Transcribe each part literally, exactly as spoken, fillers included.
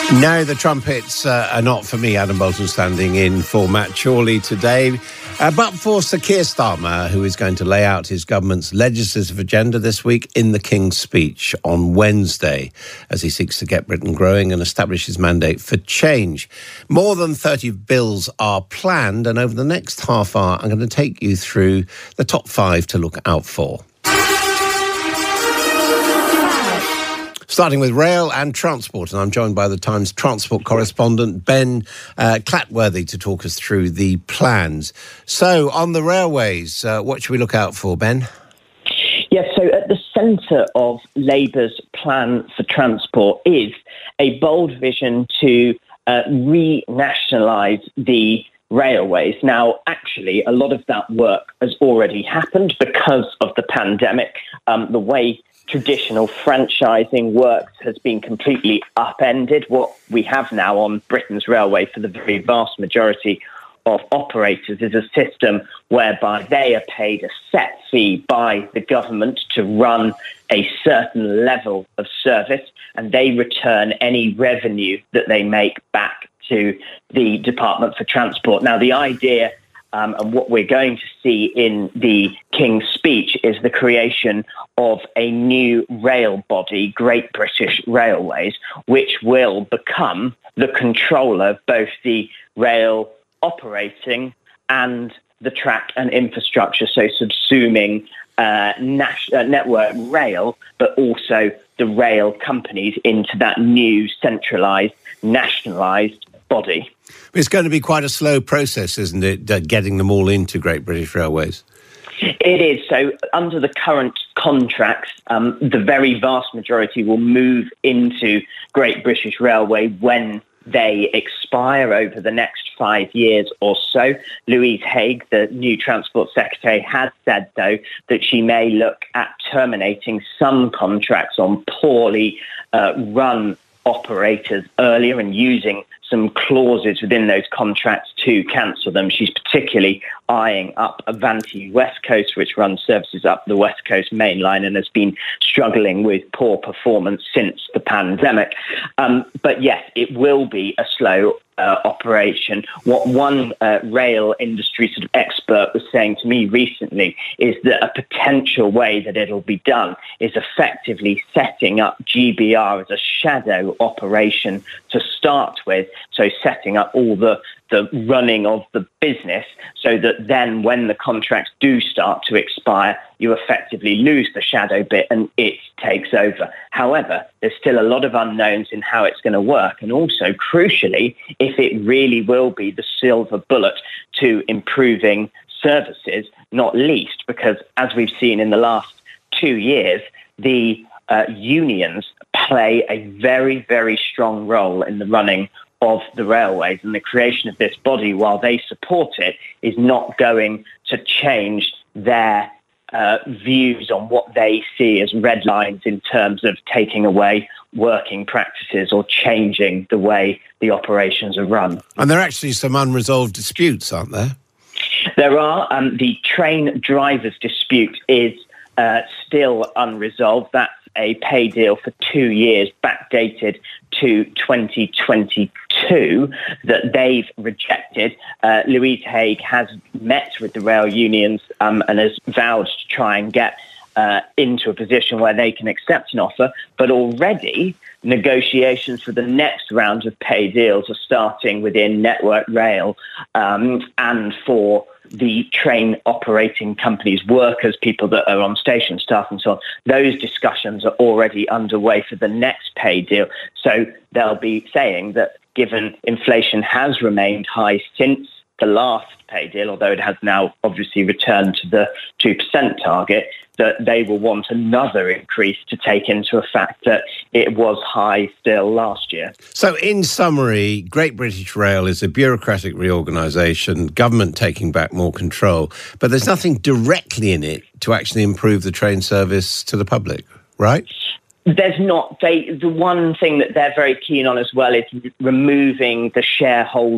No, the trumpets uh, are not for me, Adam Bolton, standing in for Matt Chorley today, uh, but for Sir Keir Starmer, who is going to lay out his government's legislative agenda this week in the King's Speech on Wednesday, as he seeks to get Britain growing and establish his mandate for change. More than thirty bills are planned, and over the next half hour, I'm going to take you through the top five to look out for. Starting with rail and transport, and I'm joined by the Times transport correspondent Ben uh, Clatworthy to talk us through the plans. So, on the railways, uh, what should we look out for, Ben? Yes, so at the centre of Labour's plan for transport is a bold vision to uh, re-nationalise the railways. Now, actually, a lot of that work has already happened because of the pandemic. Um, the way traditional franchising works has been completely upended. What we have now on Britain's railway for the very vast majority of operators is a system whereby they are paid a set fee by the government to run a certain level of service, and they return any revenue that they make back to the Department for Transport. Now, the idea Um, and what we're going to see in the King's Speech is the creation of a new rail body, Great British Railways, which will become the controller of both the rail operating and the track and infrastructure, so subsuming uh, nas- uh, Network Rail, but also the rail companies into that new centralised, nationalised body. It's going to be quite a slow process, isn't it, uh, getting them all into Great British Railways? It is. So under the current contracts, um, the very vast majority will move into Great British Railway when they expire over the next five years or so. Louise Haigh, the new Transport Secretary, has said, though, that she may look at terminating some contracts on poorly uh, run operators earlier and using some clauses within those contracts to cancel them. She's particularly eyeing up Avanti West Coast, which runs services up the West Coast main line and has been struggling with poor performance since the pandemic. Um, but yes, it will be a slow uh, operation. What one uh, rail industry sort of expert was saying to me recently is that a potential way that it'll be done is effectively setting up G B R as a shadow operation to start with. So setting up all the, the running of the business so that then when the contracts do start to expire, you effectively lose the shadow bit and it takes over. However, there's still a lot of unknowns in how it's going to work. And also, crucially, if it really will be the silver bullet to improving services, not least because, as we've seen in the last two years, the uh, unions play a very, very strong role in the running of the railways, and the creation of this body, while they support it, is not going to change their uh, views on what they see as red lines in terms of taking away working practices or changing the way the operations are run. And there are actually some unresolved disputes, aren't there? There are. Um, the train drivers dispute is uh, still unresolved. That's a pay deal for two years, backdated to twenty twenty-two, that they've rejected. Uh, Louise Haigh has met with the rail unions um, and has vowed to try and get uh, into a position where they can accept an offer. But already negotiations for the next round of pay deals are starting within Network Rail um, and for the train operating companies, workers, people that are on station staff and so on. Those discussions are already underway for the next pay deal. So they'll be saying that given inflation has remained high since the last pay deal, although it has now obviously returned to the two percent target, that they will want another increase to take into a fact that it was high still last year. So in summary, Great British Rail is a bureaucratic reorganisation, government taking back more control, but there's nothing directly in it to actually improve the train service to the public, right? There's not. They, the one thing that they're very keen on as well is removing the shareholder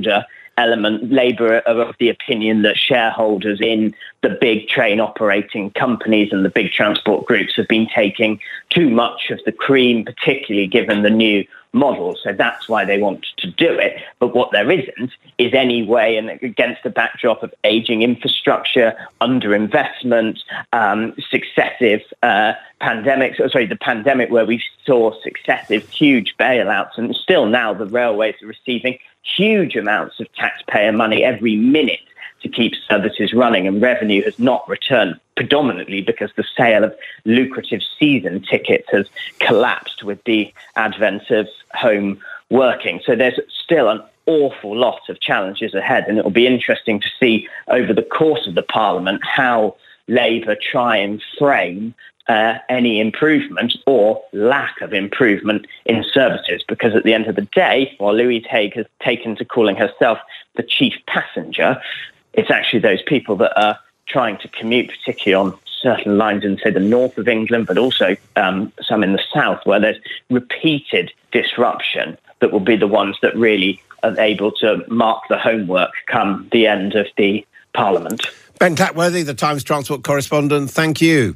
element. Labour are of the opinion that shareholders in the big train operating companies and the big transport groups have been taking too much of the cream, particularly given the new model. So that's why they want to do it. But what there isn't is any way, and against the backdrop of ageing infrastructure, underinvestment, um, successive uh, pandemics, oh, sorry, the pandemic where we saw successive huge bailouts, and still now the railways are receiving huge amounts of taxpayer money every minute to keep services running, and revenue has not returned, predominantly because the sale of lucrative season tickets has collapsed with the advent of home working. So there's still an awful lot of challenges ahead, and it will be interesting to see over the course of the Parliament how Labour try and frame uh, any improvement or lack of improvement in services, because at the end of the day, while Louise Haigh has taken to calling herself the chief passenger, it's actually those people that are trying to commute, particularly on certain lines in, say, the north of England, but also um, some in the south, where there's repeated disruption, that will be the ones that really are able to mark the homework come the end of the Parliament. Ben Clatworthy, the Times Transport correspondent, thank you.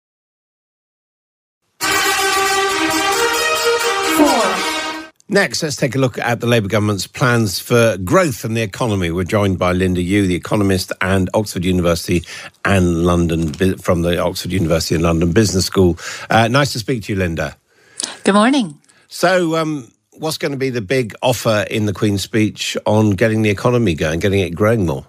Next, let's take a look at the Labour government's plans for growth and the economy. We're joined by Linda Yu, the economist, and Oxford University and London from the Oxford University and London Business School. Uh, nice to speak to you, Linda. Good morning. So, um, what's going to be the big offer in the Queen's speech on getting the economy going, getting it growing more?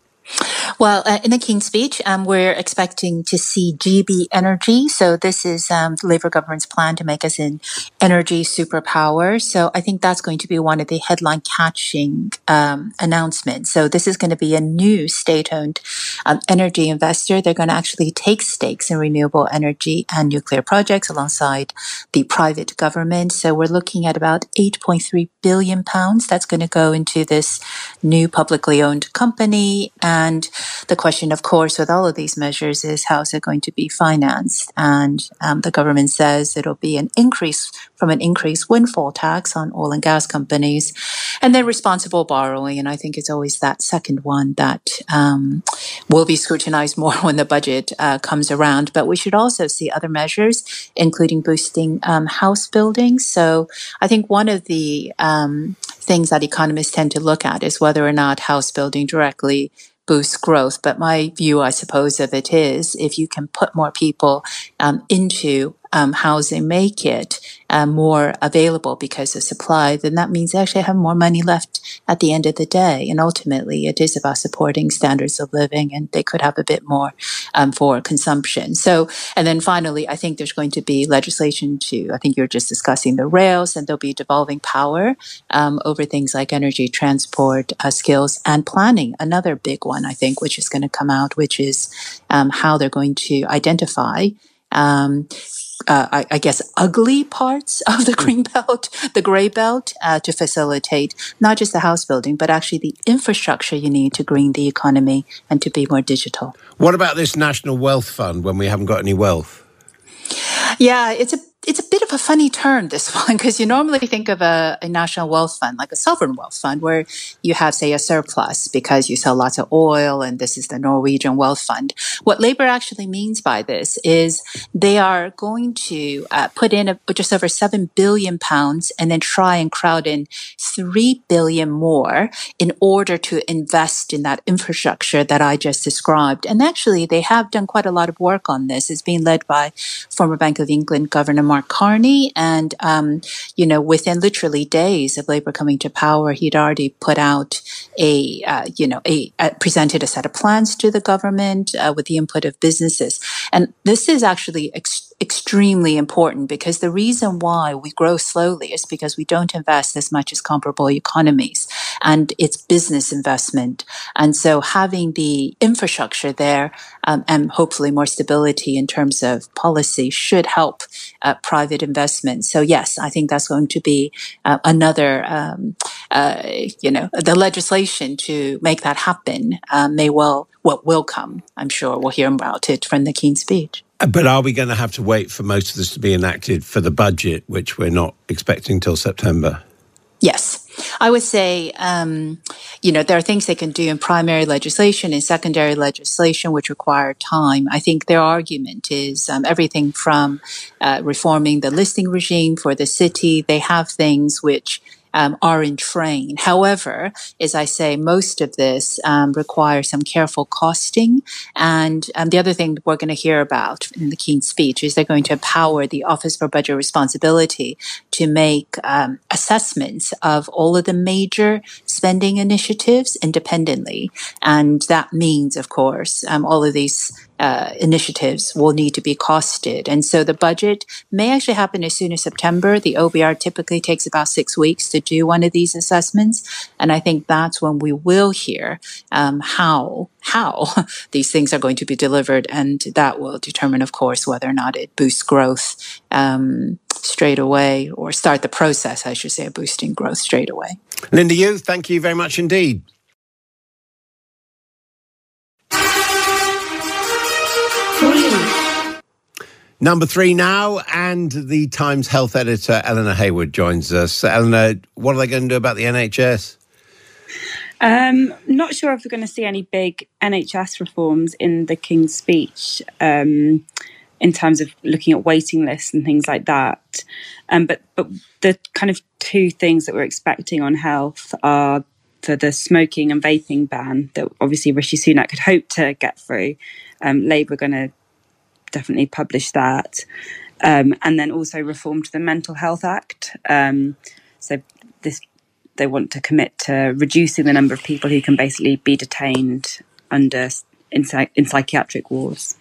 Well, uh, in the King's speech, um, we're expecting to see G B Energy. So this is um, the Labour government's plan to make us an energy superpower. So I think that's going to be one of the headline-catching um, announcements. So this is going to be a new state-owned um, energy investor. They're going to actually take stakes in renewable energy and nuclear projects alongside the private government. So we're looking at about eight point three billion pounds that's going to go into this new publicly owned company. And the question, of course, with all of these measures is how is it going to be financed? And um, the government says it'll be an increase from an increased windfall tax on oil and gas companies, and then responsible borrowing. And I think it's always that second one that um, will be scrutinized more when the budget uh, comes around. But we should also see other measures, including boosting um, house building. So I think one of the um, things that economists tend to look at is whether or not house building directly boost growth. But my view, I suppose, of it is if you can put more people um, into um, housing, make it uh, more available because of supply, then that means they actually have more money left at the end of the day. And ultimately, it is about supporting standards of living, and they could have a bit more um, for consumption. So, and then finally, I think there's going to be legislation to, I think you're just discussing the rails, and there'll be devolving power um, over things like energy, transport, uh, skills, and planning. Another big one, I think, which is going to come out, which is um, how they're going to identify um, Uh, I, I guess, ugly parts of the green belt, the grey belt, uh, to facilitate not just the house building, but actually the infrastructure you need to green the economy and to be more digital. What about this National Wealth Fund when we haven't got any wealth? Yeah, it's a It's a bit of a funny term, this one, because you normally think of a, a national wealth fund, like a sovereign wealth fund, where you have, say, a surplus because you sell lots of oil, and this is the Norwegian Wealth Fund. What Labour actually means by this is they are going to uh, put in a, just over seven billion pounds and then try and crowd in three billion more in order to invest in that infrastructure that I just described. And actually, they have done quite a lot of work on this. It's being led by former Bank of England Governor Mark Carney, and um, you know, within literally days of Labour coming to power, he'd already put out a, uh, you know, a, a presented a set of plans to the government uh, with the input of businesses, and this is actually ex- extremely important because the reason why we grow slowly is because we don't invest as much as comparable economies, and it's business investment, and so having the infrastructure there um, and hopefully more stability in terms of policy should help Uh, private investment. So yes, I think that's going to be uh, another, um, uh, you know, the legislation to make that happen um, may well, what will come. I'm sure we'll hear about it from the King's speech. But are we going to have to wait for most of this to be enacted for the budget, which we're not expecting till September? Yes. I would say, um, you know, there are things they can do in primary legislation and secondary legislation which require time. I think their argument is um, everything from uh, reforming the listing regime for the city. They have things which Um, are in train. However, as I say, most of this um, requires some careful costing. And um, the other thing we're going to hear about in the King's speech is they're going to empower the Office for Budget Responsibility to make um, assessments of all of the major spending initiatives independently. And that means, of course, um, all of these Uh, initiatives will need to be costed. And so the budget may actually happen as soon as September. The O B R typically takes about six weeks to do one of these assessments. And I think that's when we will hear um, how, how these things are going to be delivered. And that will determine, of course, whether or not it boosts growth um, straight away, or start the process, I should say, of boosting growth straight away. Linda Yueh, thank you very much indeed. Number three now, and the Times health editor, Eleanor Haywood, joins us. Eleanor, what are they going to do about the N H S? Um, not sure if we're going to see any big N H S reforms in the King's speech um, in terms of looking at waiting lists and things like that. Um, but, but the kind of two things that we're expecting on health are for the smoking and vaping ban that obviously Rishi Sunak had hoped to get through. Um, Labour are going to definitely publish that. Um, and then also reform to the Mental Health Act. Um, so this they want to commit to reducing the number of people who can basically be detained under in, in psychiatric wards.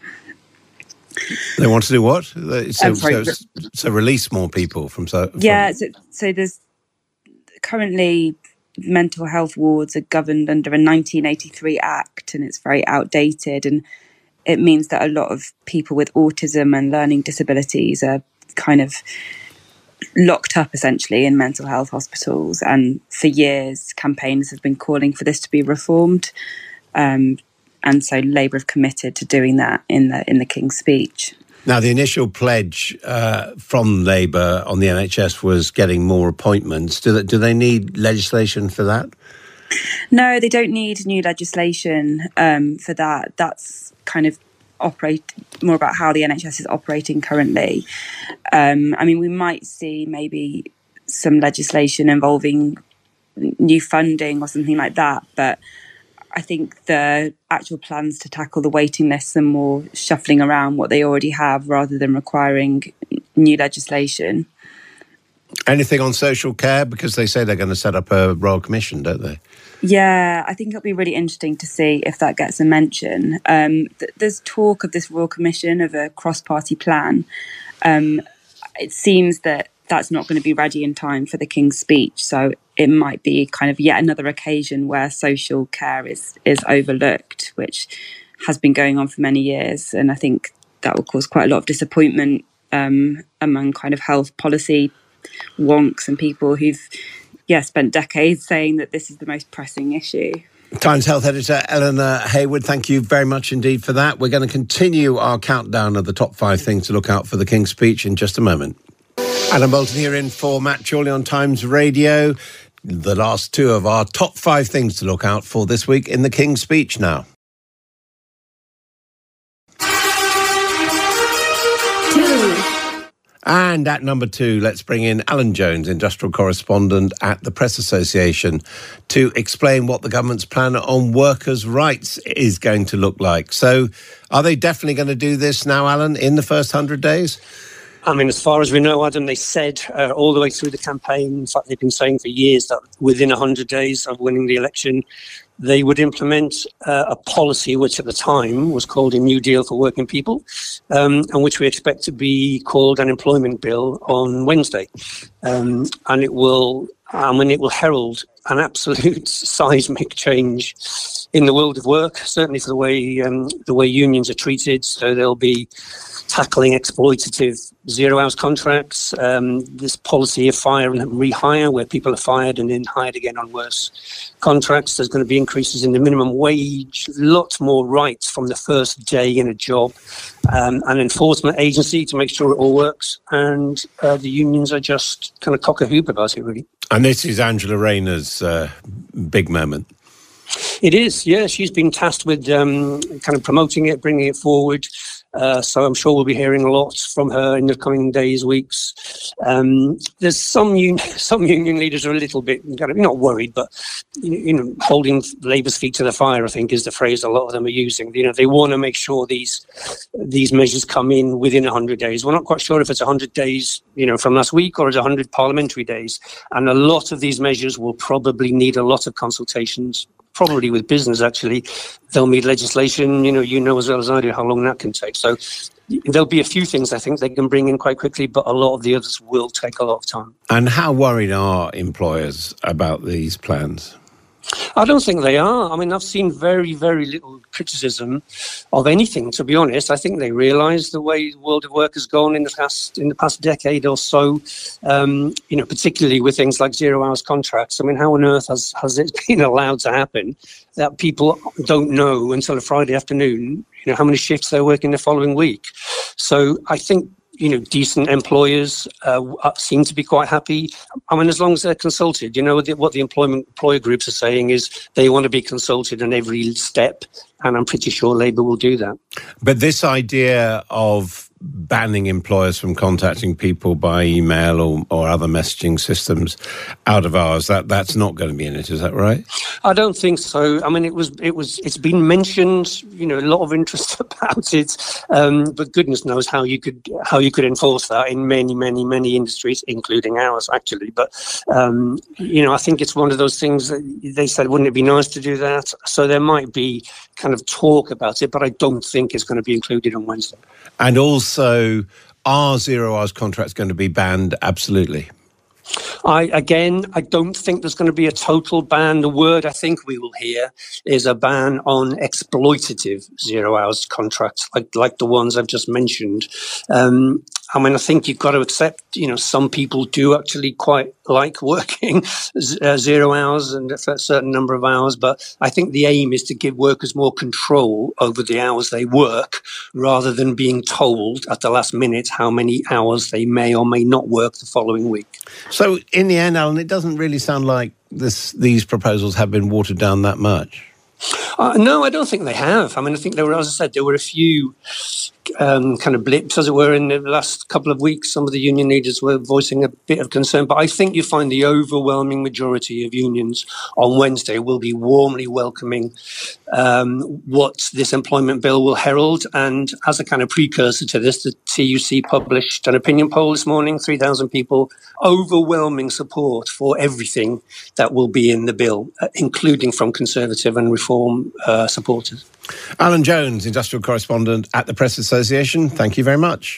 They want to do what? So, um, sorry, so, so release more people from... So, from... Yeah, so, so there's currently mental health wards are governed under a nineteen eighty-three Act, and it's very outdated, and it means that a lot of people with autism and learning disabilities are kind of locked up essentially in mental health hospitals. And for years, campaigners have been calling for this to be reformed. Um, and so Labour have committed to doing that in the in the King's speech. Now, the initial pledge uh, from Labour on the N H S was getting more appointments. Do they, do they need legislation for that? No, they don't need new legislation um, for that. That's kind of operate more about how the N H S is operating currently. Um, I mean, we might see maybe some legislation involving new funding or something like that, but I think the actual plans to tackle the waiting lists are more shuffling around what they already have rather than requiring new legislation. Anything on social care? Because they say they're going to set up a royal commission, don't they? Yeah, I think it'll be really interesting to see if that gets a mention. Um, th- there's talk of this royal commission, of a cross-party plan. Um, it seems that that's not going to be ready in time for the King's speech, so it might be kind of yet another occasion where social care is is overlooked, which has been going on for many years, and I think that will cause quite a lot of disappointment um, among kind of health policy wonks and people who've yeah spent decades saying that this is the most pressing issue. Times health editor Eleanor Haywood, thank you very much indeed for that. We're going to continue our countdown of the top five things to look out for the King's speech in just a moment. Adam Boulton here in for Matt Chorley on Times Radio. The last two of our top five things to look out for this week in the King's speech now. And at number two, let's bring in Alan Jones, industrial correspondent at the Press Association, to explain what the government's plan on workers' rights is going to look like. So are they definitely going to do this now, Alan, in the first one hundred days? I mean, as far as we know, Adam, they said uh, all the way through the campaign, in fact, they've been saying for years that within one hundred days of winning the election, they would implement uh, a policy which at the time was called a New Deal for Working People, um, and which we expect to be called an employment bill on Wednesday. Um, and it will, I mean, it will herald an absolute seismic change in the world of work, certainly for the way um, the way unions are treated. So they'll be tackling exploitative zero-hours contracts, um, this policy of fire and rehire, where people are fired and then hired again on worse contracts. There's going to be increases in the minimum wage, lots more rights from the first day in a job, um, an enforcement agency to make sure it all works. And uh, the unions are just kind of cock-a-hoop about it, really. And this is Angela Rayner's May's uh, big moment. It is, yeah. She's been tasked with um, kind of promoting it, bringing it forward. Uh, so I'm sure we'll be hearing a lot from her in the coming days, weeks. Um, there's some un- some union leaders are a little bit kind of not worried, but you know, holding Labour's feet to the fire, I think, is the phrase a lot of them are using. You know, they want to make sure these these measures come in within one hundred days. We're not quite sure if it's one hundred days, you know, from last week, or it's one hundred parliamentary days. And a lot of these measures will probably need a lot of consultations. Probably with business, actually. They'll need legislation. You know, you know as well as I do how long that can take. So there'll be a few things I think they can bring in quite quickly, but a lot of the others will take a lot of time. And how worried are employers about these plans? I don't think they are. I mean, I've seen very, very little criticism of anything, to be honest. I think they realise the way the world of work has gone in the past in the past decade or so, um, you know, particularly with things like zero-hours contracts. I mean, how on earth has, has it been allowed to happen that people don't know until a Friday afternoon, you know, how many shifts they're working the following week? So I think, you know, decent employers uh, seem to be quite happy. I mean, as long as they're consulted, you know, what the employment employer groups are saying is they want to be consulted on every step, and I'm pretty sure Labour will do that. But this idea of banning employers from contacting people by email or, or other messaging systems out of hours, that that's not going to be in it, is that right? I don't think so. I mean, it was it was it's been mentioned, you know, a lot of interest about it, um, but goodness knows how you could how you could enforce that in many many many industries, including ours, actually. But um, you know, I think it's one of those things that they said, wouldn't it be nice to do that? So there might be kind of talk about it, but I don't think it's going to be included on Wednesday. And also, are zero-hours contracts going to be banned? Absolutely. I, again, I don't think there's going to be a total ban. The word I think we will hear is a ban on exploitative zero-hours contracts, like like the ones I've just mentioned. Um, I mean, I think you've got to accept, you know, some people do actually quite like working uh, zero hours and a certain number of hours. But I think the aim is to give workers more control over the hours they work rather than being told at the last minute how many hours they may or may not work the following week. So in the end, Alan, it doesn't really sound like this, these proposals have been watered down that much. Uh, no, I don't think they have. I mean, I think there were, as I said, there were a few um, kind of blips, as it were, in the last couple of weeks. Some of the union leaders were voicing a bit of concern, but I think you find the overwhelming majority of unions on Wednesday will be warmly welcoming um, what this employment bill will herald. And as a kind of precursor to this, the T U C published an opinion poll this morning, three thousand people, overwhelming support for everything that will be in the bill, uh, including from Conservative and Reform uh, supporters. Alan Jones, industrial correspondent at the Press Association, thank you very much.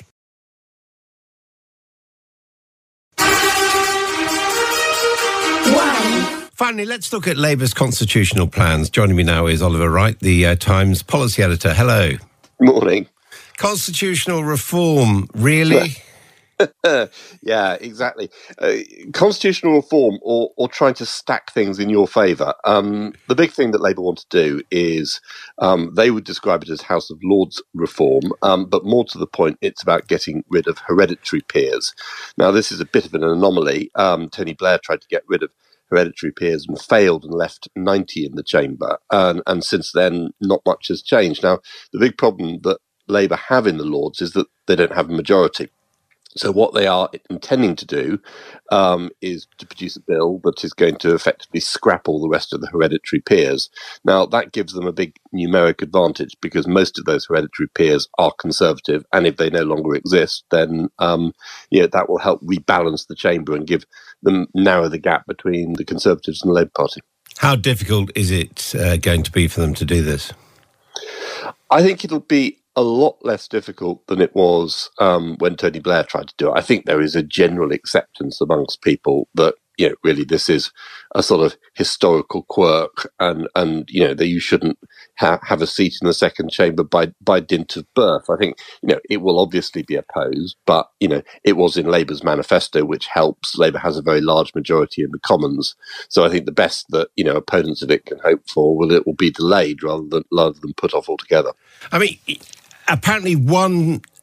Finally, let's look at Labour's constitutional plans. Joining me now is Oliver Wright, the uh, Times policy editor. Hello. Morning. Constitutional reform, really? Yeah, exactly. Uh, constitutional reform or, or trying to stack things in your favour. Um, the big thing that Labour want to do is um, they would describe it as House of Lords reform, um, but more to the point, it's about getting rid of hereditary peers. Now, this is a bit of an anomaly. Um, Tony Blair tried to get rid of hereditary peers and failed and left ninety in the chamber. And, and since then, not much has changed. Now, the big problem that Labour have in the Lords is that they don't have a majority. So what they are intending to do um, is to produce a bill that is going to effectively scrap all the rest of the hereditary peers. Now, that gives them a big numeric advantage because most of those hereditary peers are Conservative, and if they no longer exist, then um, you know, that will help rebalance the chamber and give them narrow the gap between the Conservatives and the Labour Party. How difficult is it uh, going to be for them to do this? I think it'll be a lot less difficult than it was um, when Tony Blair tried to do it. I think there is a general acceptance amongst people that, you know, really this is a sort of historical quirk and, and you know, that you shouldn't ha- have a seat in the second chamber by, by dint of birth. I think, you know, it will obviously be opposed, but, you know, it was in Labour's manifesto, which helps. Labour has a very large majority in the Commons. So I think the best that, you know, opponents of it can hope for will it will be delayed rather than, rather than put off altogether. I mean, apparently one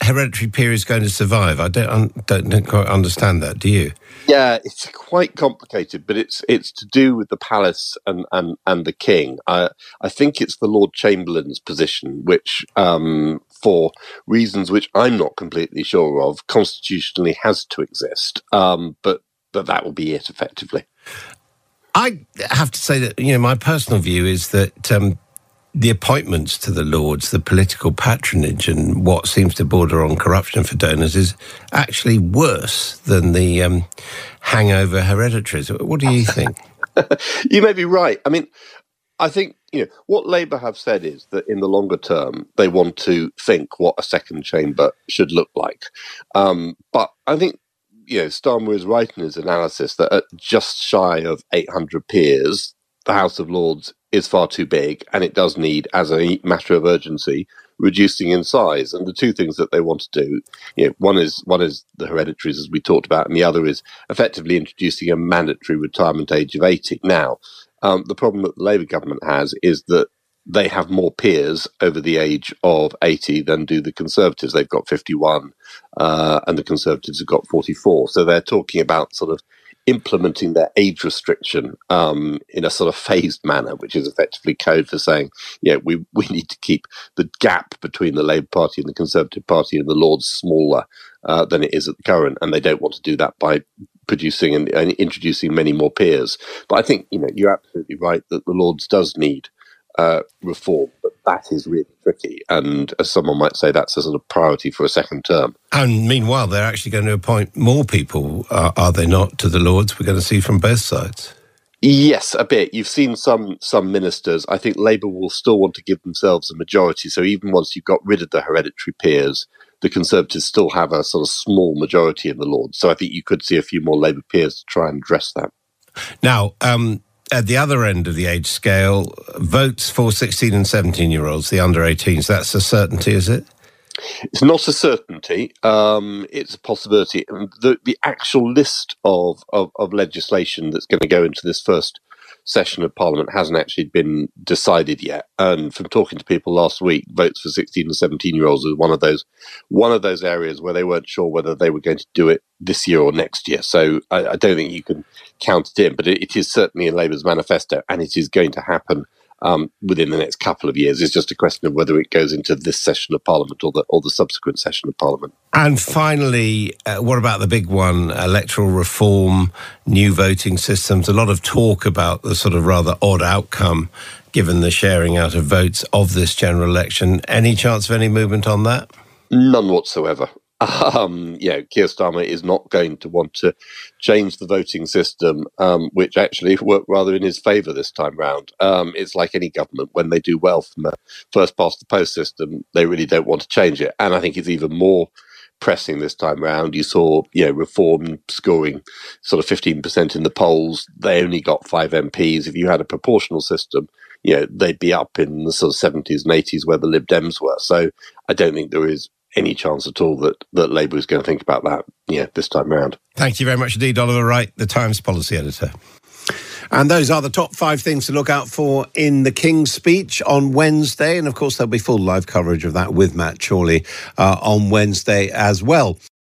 hereditary peer is going to survive? I don't, don't, don't quite understand that, do you? Yeah, it's quite complicated, but it's it's to do with the palace and, and, and the king. I I think it's the Lord Chamberlain's position, which, um, for reasons which I'm not completely sure of, constitutionally has to exist. Um, but, but that will be it, effectively. I have to say that, you know, my personal view is that um, the appointments to the Lords, the political patronage and what seems to border on corruption for donors is actually worse than the um, hangover hereditaries. What do you think? You may be right. I mean, I think, you know, what Labour have said is that in the longer term, they want to think what a second chamber should look like. Um, but I think, you know, Starmer is right in his analysis that at just shy of eight hundred peers, the House of Lords is far too big, and it does need, as a matter of urgency, reducing in size. And the two things that they want to do, you know, one is one is the hereditaries, as we talked about, and the other is effectively introducing a mandatory retirement age of eighty. Now, um, the problem that the Labour government has is that they have more peers over the age of eighty than do the Conservatives. They've got fifty-one, uh, and the Conservatives have got forty-four. So they're talking about sort of implementing their age restriction um, in a sort of phased manner, which is effectively code for saying, yeah, we, we need to keep the gap between the Labour Party and the Conservative Party and the Lords smaller uh, than it is at the current. And they don't want to do that by producing and, and introducing many more peers. But I think, you know, you're absolutely right that the Lords does need uh, reform, but that is really tricky. And as someone might say, that's a sort of priority for a second term. And meanwhile, they're actually going to appoint more people, uh, are they not, to the Lords? We're going to see from both sides. Yes, a bit. You've seen some some ministers. I think Labour will still want to give themselves a majority. So even once you've got rid of the hereditary peers, the Conservatives still have a sort of small majority in the Lords. So I think you could see a few more Labour peers to try and address that. Now, um, at the other end of the age scale, votes for sixteen and seventeen-year-olds, the under eighteens, that's a certainty, is it? It's not a certainty. Um, it's a possibility. The, the actual list of, of, of legislation that's going to go into this first session of Parliament hasn't actually been decided yet. And from talking to people last week, votes for sixteen and seventeen-year-olds was one of those one of those areas where they weren't sure whether they were going to do it this year or next year. So I, I don't think you can count it in, but it, it is certainly in Labour's manifesto, and it is going to happen Um, within the next couple of years. It's just a question of whether it goes into this session of Parliament or the or the subsequent session of Parliament. And finally, uh, what about the big one, electoral reform, new voting systems? A lot of talk about the sort of rather odd outcome given the sharing out of votes of this general election. Any chance of any movement on that? None whatsoever. Um, yeah, Keir Starmer is not going to want to change the voting system, um, which actually worked rather in his favour this time round. Um, it's like any government, when they do well from a first past the post system, they really don't want to change it. And I think it's even more pressing this time round. You saw, you know, Reform scoring sort of fifteen percent in the polls. They only got five M Ps. If you had a proportional system, you know, they'd be up in the sort of seventies and eighties where the Lib Dems were. So I don't think there is any chance at all that, that Labour is going to think about that, yeah, this time round. Thank you very much indeed, Oliver Wright, the Times policy editor. And those are the top five things to look out for in the King's speech on Wednesday. And of course, there'll be full live coverage of that with Matt Chorley uh, on Wednesday as well.